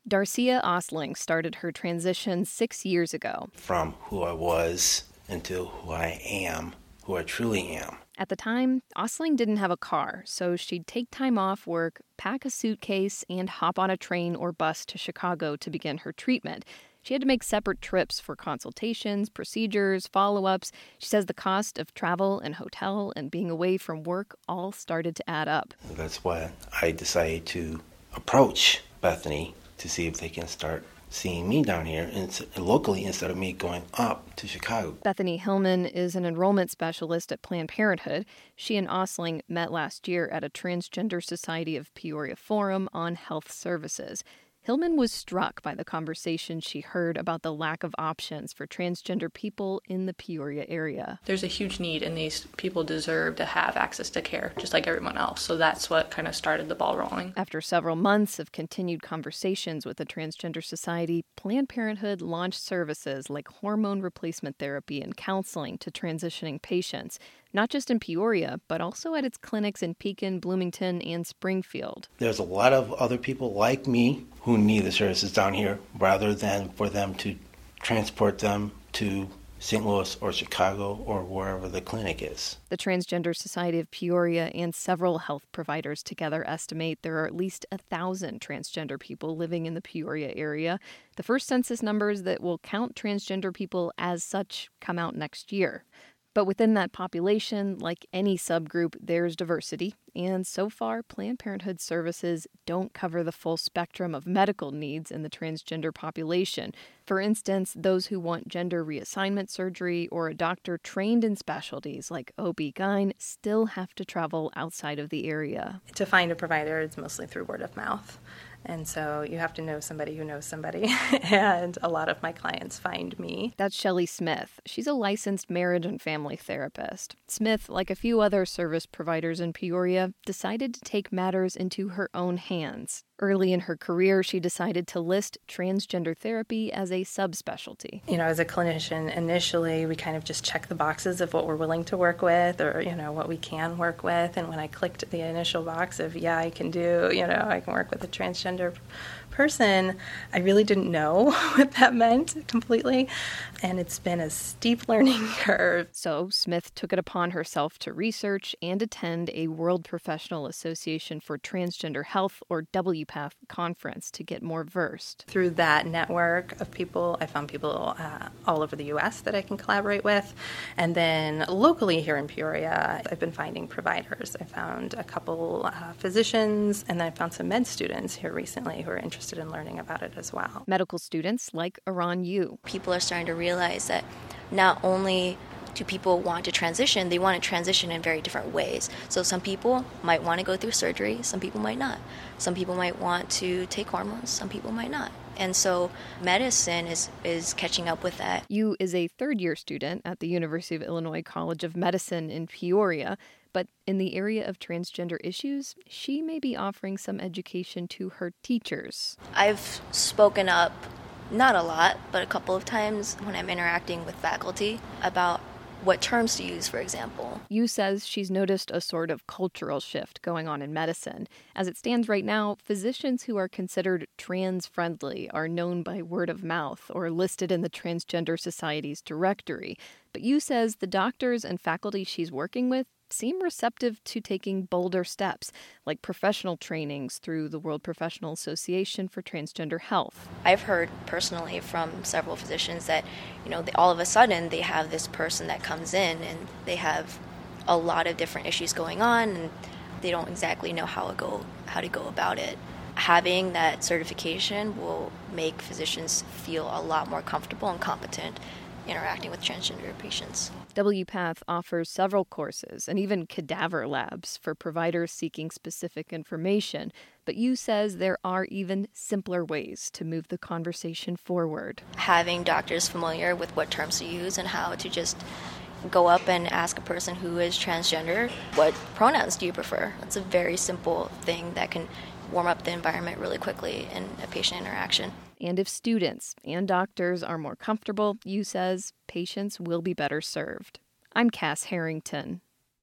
Darcia Osling started her transition 6 years ago. From who I was into who I am, who I truly am. At the time, Osling didn't have a car, so she'd take time off work, pack a suitcase, and hop on a train or bus to Chicago to begin her treatment. She had to make separate trips for consultations, procedures, follow-ups. She says the cost of travel and hotel and being away from work all started to add up. That's why I decided to approach Bethany to see if they can start seeing me down here locally instead of me going up to Chicago. Bethany Hillman is an enrollment specialist at Planned Parenthood. She and Osling met last year at a Transgender Society of Peoria forum on health services. Hillman was struck by the conversation she heard about the lack of options for transgender people in the Peoria area. There's a huge need, and these people deserve to have access to care, just like everyone else. So that's what kind of started the ball rolling. After several months of continued conversations with the Transgender Society, Planned Parenthood launched services like hormone replacement therapy and counseling to transitioning patients, not just in Peoria, but also at its clinics in Pekin, Bloomington, and Springfield. There's a lot of other people like me who need the services down here rather than for them to transport them to St. Louis or Chicago or wherever the clinic is. The Transgender Society of Peoria and several health providers together estimate there are at least 1,000 transgender people living in the Peoria area. The first census numbers that will count transgender people as such come out next year. But within that population, like any subgroup, there's diversity. And so far, Planned Parenthood services don't cover the full spectrum of medical needs in the transgender population. For instance, those who want gender reassignment surgery or a doctor trained in specialties like OB-GYN still have to travel outside of the area. To find a provider, it's mostly through word of mouth. And so you have to know somebody who knows somebody. And a lot of my clients find me. That's Shelley Smith. She's a licensed marriage and family therapist. Smith, like a few other service providers in Peoria, decided to take matters into her own hands. Early in her career, she decided to list transgender therapy as a subspecialty. You know, as a clinician, initially, we kind of just check the boxes of what we're willing to work with or, what we can work with. And when I clicked the initial box of, I can do, I can work with a transgender person, I really didn't know what that meant completely. And it's been a steep learning curve. So Smith took it upon herself to research and attend a World Professional Association for Transgender Health, or WPATH, conference to get more versed. Through that network of people, I found people all over the U.S. that I can collaborate with. And then locally here in Peoria, I've been finding providers. I found a couple physicians, and then I found some med students here recently who are interested in learning about it as well. Medical students like Aran Yu. People are starting to realize that not only do people want to transition, they want to transition in very different ways. So some people might want to go through surgery, some people might not. Some people might want to take hormones, some people might not. And so medicine is catching up with that. Yu is a third-year student at the University of Illinois College of Medicine in Peoria. But in the area of transgender issues, she may be offering some education to her teachers. I've spoken up, not a lot, but a couple of times when I'm interacting with faculty about what terms to use, for example. Yu says she's noticed a sort of cultural shift going on in medicine. As it stands right now, physicians who are considered trans-friendly are known by word of mouth or listed in the Transgender Society's directory. But Yu says the doctors and faculty she's working with seem receptive to taking bolder steps, like professional trainings through the World Professional Association for Transgender Health. I've heard personally from several physicians that, all of a sudden they have this person that comes in and they have a lot of different issues going on and they don't exactly know how to go about it. Having that certification will make physicians feel a lot more comfortable and competent interacting with transgender patients. WPATH offers several courses and even cadaver labs for providers seeking specific information, but Yu says there are even simpler ways to move the conversation forward. Having doctors familiar with what terms to use and how to just go up and ask a person who is transgender, what pronouns do you prefer? It's a very simple thing that can warm up the environment really quickly in a patient interaction. And if students and doctors are more comfortable, Yu says patients will be better served. I'm Cass Harrington.